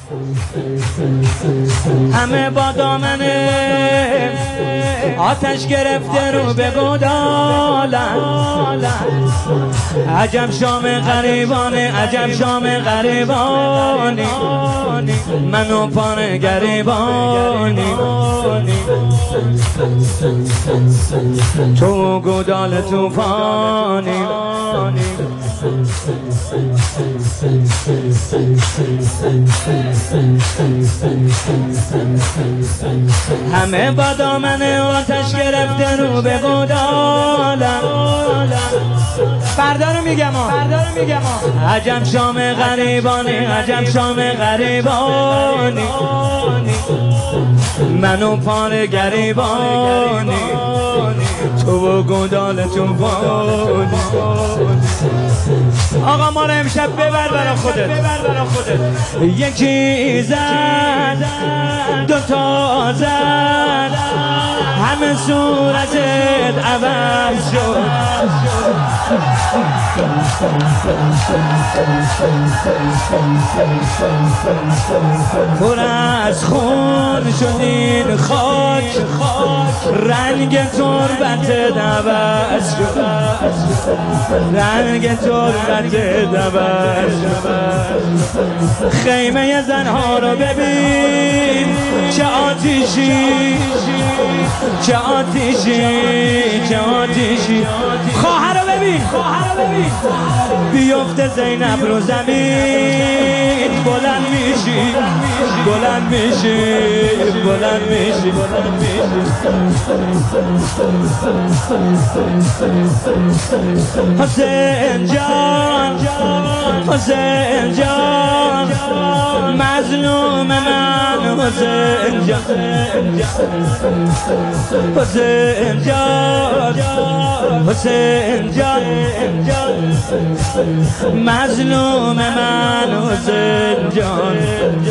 همه با دامن آتش گرفته رو به گودالن. عجب شام غریبانه، عجب شام غریبانی، منو پاره گریبانی. تو گودال توفانی، همه با دامن آتش گرفته رو به گودالن. فردا رو میگم عجب شام غریبانی، عجب شام غریبانی، منو پاره گریبانی. تو و گودال توفانی. آقا ما رو امشب ببر برا خودت. یکی زد، دوتا زد، همه صورتت عوض شد. پر از خون شد این خاک، رنگ تربتت عوض شد، رنگ تربتت عوض شد. خیمه زنها رو ببین چه آتیشی، چه آتیشی، چه آتیشی. خواهر رو ببین بیفته زینب رو زمین، بلند میشی، بلند میشی، بلند میشی. حسین جان، حسین جان، مظلوم من حسین جان، حسین جان، حسین جان، مظلوم من حسین جان.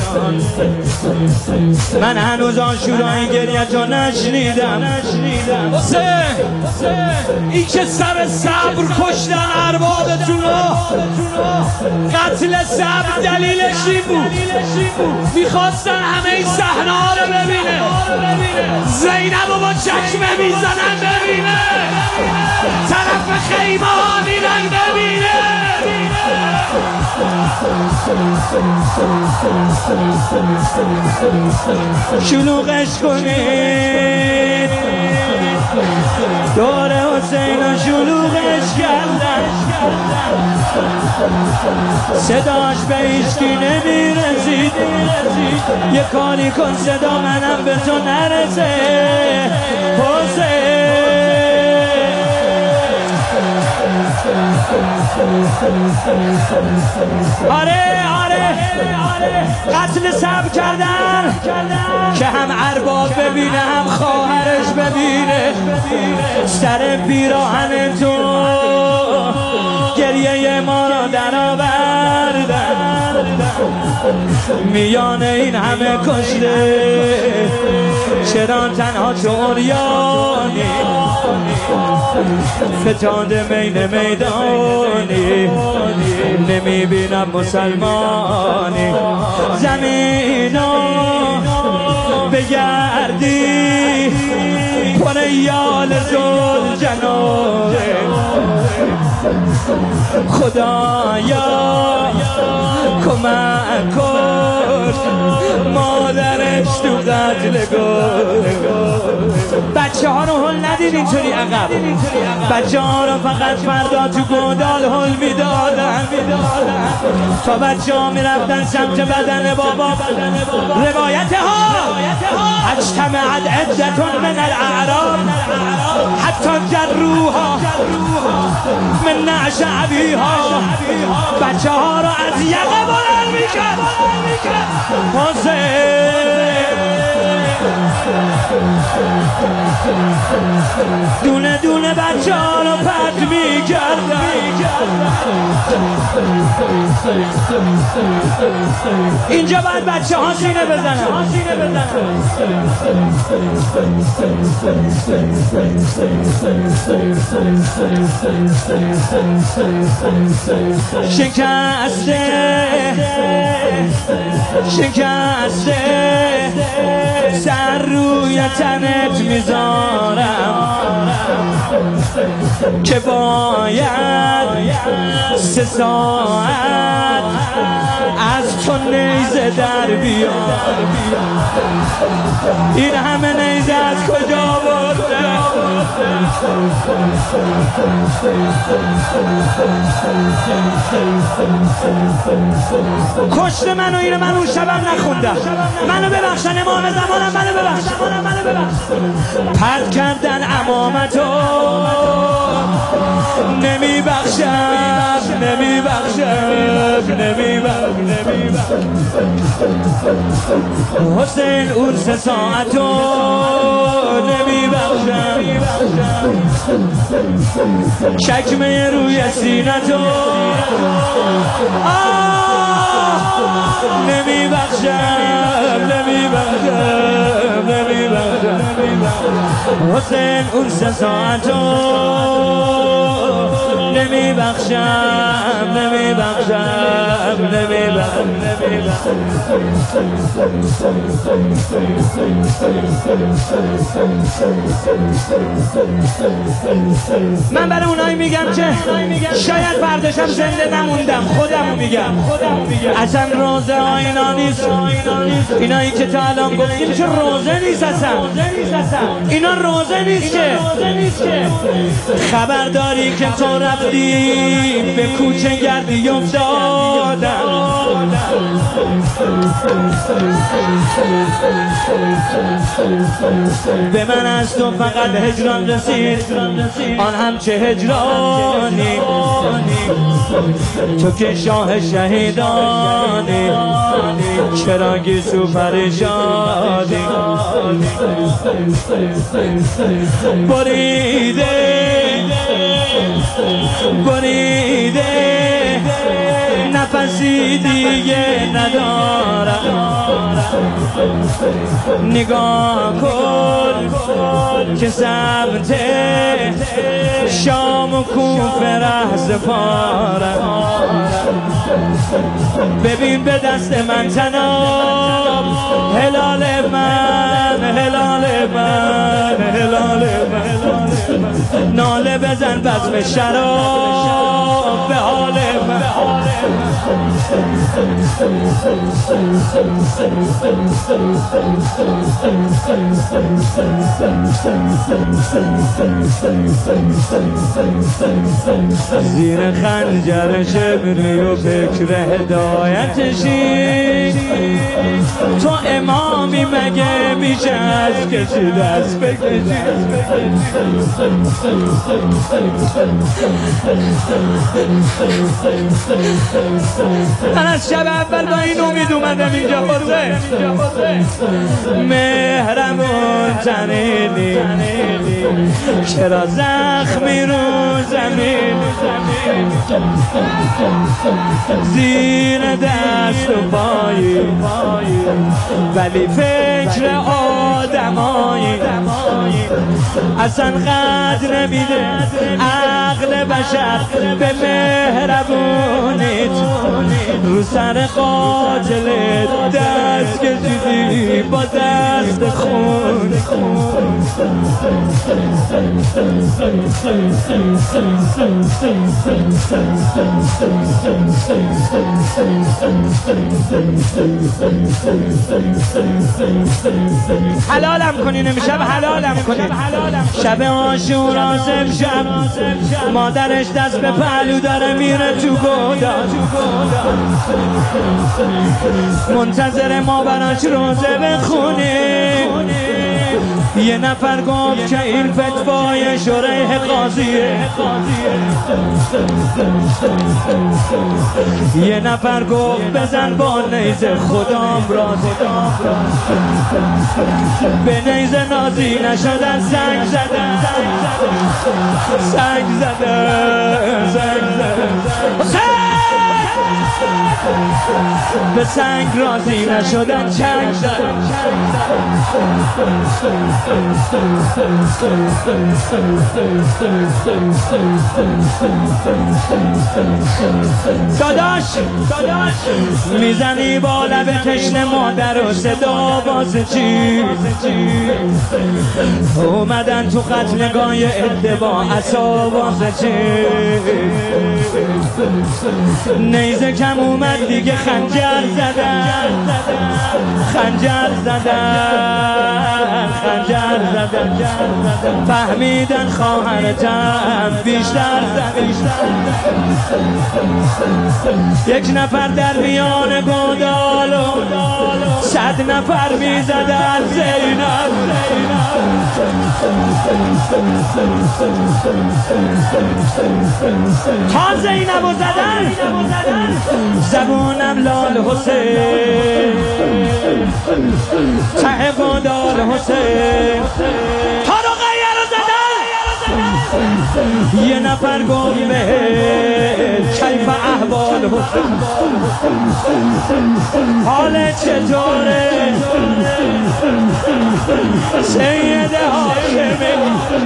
من هنوز آشورای گریه‌تو نشنیدم حسین. این که سر صبر کشتن اربابتونو، قتل صبر دلیلش این بود میخواستن همه این صحنه ها رو ببینه، زینب رو با چکمه میزنن ببینه، طرف خیمه ها میرن ببینه. شلوغش کنید، دور حسین رو شلوغش کردن، صداش به هیچکی نمیرسید. یه کاری کن صدا منم به تو نرسه حسین. آره قتل صبر کردن که هم ارباب ببینه هم خواهرش ببینه. سر پیراهن تو گریه ما را در آوردن، میان این همه کشته چرا تنها تو عریانی، فتاده بین میدانی، نمیبینم مسلمانی. زمینو بگردی پر یال ذوالجلال، خدایا کمک کن مادرش تو قتل بچه ها رو هل ندید اینطوری عقب، بچه ها رو فقط فردا تو گودال هل میدادن تا بچه ها میرفتن سمت بدن بابا. روایت ها اجتمعت عدتون من الاعراب حتی جروها من نعش ابیها. بچه ها رو از یقه بلند میکرد حسین. دونه دونه بچه ها رو پرت میکردن. اینجا باید بچه ها سینه بزنن. شکسته شکسته سر روی تنت میذارم که باید 3 ساعت از تو نیزه در بیار. این همه نیزه از کجا برده؟ کشته منو، اینو من اون شبم نخوندم. منو ببخشن امام زمانم، منو ببخشن. پرد کردن امامتو نمیبخشم. حسین اون 3 ساعتو نمیبخشم. چکمه روی سینتو نمیبخشم. حسین اون 3 ساعتو نمیبخشم. من برای اونایی میگم که شاید فرداشم زنده نموندم، خودمو میگم اصلا روزه ها اینا نیست. اینایی که تا الان گفتیم که روزه نیست، اصلا اینا روزه نیست که. خبرداری که تو رفتی به کوچه گردی افتادم. به من از تو فقط هجران رسید، آن هم چه هجرانی. تو که شاه شهیدانی، چرا گیسو پریشانی. بریده نفسی دیگه ندارم. نگاه کن که سمت شام و کوفه رهز پارم. ببین به دست من تناب هلال من. ناله بزن بزم شراب به حال من. زیر خنجر شبری و فکر هدایتشی، تو امامی مگه میشه از کسی دست بکشی؟ من از شب اول با این امید اومدم اینجا. مهرمون تنیدی، چرا زخمی رو زمین؟ زیر دست و پایی ولی فکر آدمایی. اصلا قدر نمیده عقل بشر به مهربونیت. رو سر قاتلت دست کشیدی با دست خون. حلالم کنین امشب، حلالم کنین. شب عاشورا امشب مادرش دست به پهلو داره میره تو گودال. منتظر ما براش روزه بخونه. یه نفر گفت که این فتوای شریح قاضیه، یه نفر گفت بزن با نیزه خدام راضی، به نیزه نازی نشدن سنگ زدن، سنگ زدن، سنگ زدن، به سنگ راضی نشدن چنگ زدن. داداش میزنی با لب تشنه مادر و صدا واسه چی؟ اومدن تو قتلگاه ادعا عصا واسه چی؟ نیزه کم اومد دیگه خنجر زدن، خنجر زدن، خنجر زدن، فهمیدن خواهرتم بیشتر زدن. یک نفر در میان گودال و 100 نفر میزدن زینب. تا زینب و زدن زبونم لال حسین، ته گودال حسین، تا رو غیر زدن. یه نفر گفت کیف احوال حسین، حال چطوره سید حاکمی،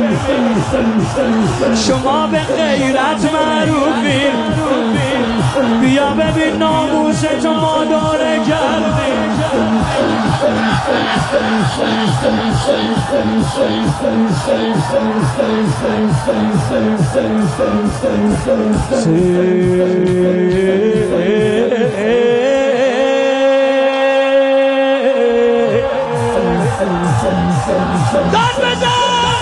شما به غیرت معروفین، بیا ببین ناموس تو ما داره کردی. داد بزن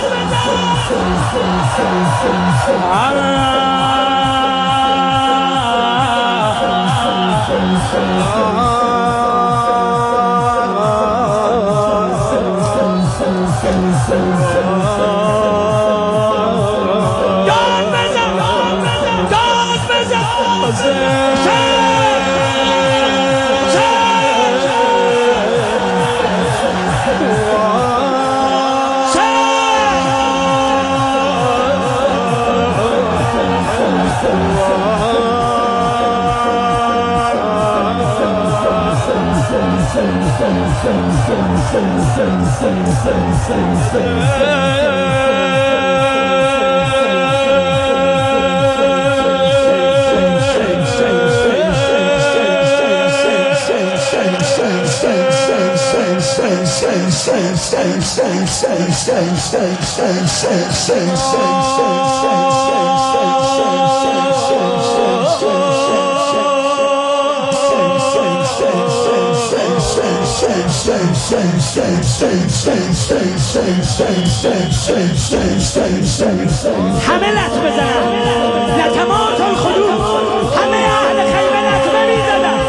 همه لط بزنن، لطمات الخدود، همه اهل خیمه لطمه میزدن.